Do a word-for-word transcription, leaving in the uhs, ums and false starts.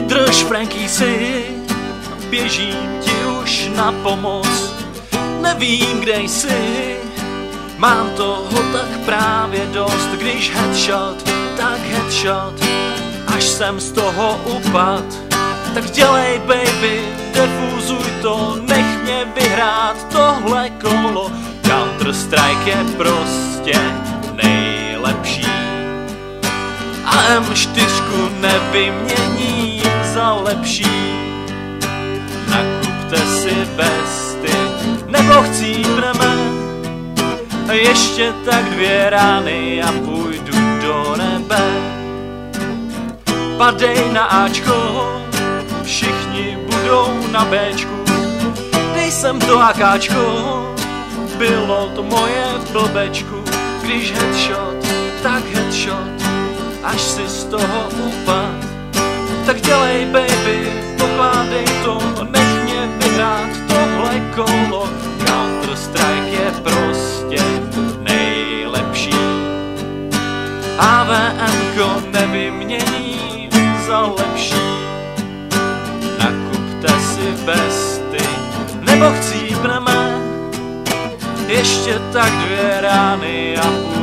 Drž, Franky, si, běžím ti už na pomoc. Nevím, kde jsi, mám toho tak právě dost. Když headshot, tak headshot, až jsem z toho upad. Tak dělej, baby, defuzuj to, nech mě vyhrát tohle kolo. Counter Strike je prostě nejlepší a em čtyři nevyměním za lepší. Nakupte si vesty, nebo chcípneme ještě tak dvě rány a půjdu do nebe. Padej na Ačko, všichni budou na Bčku. Nejsem to akáčko, bylo to moje blbečku. Když headshot, tak headshot, až si z toho upad. Tak dělej, baby, pokládej to, nech mě vyhrát tohle kolo. Counter Strike je prostě nejlepší a vé emko nevymění za lepší. Nakupte si vesty, nebo chcípneme ještě tak dvě rány a půl.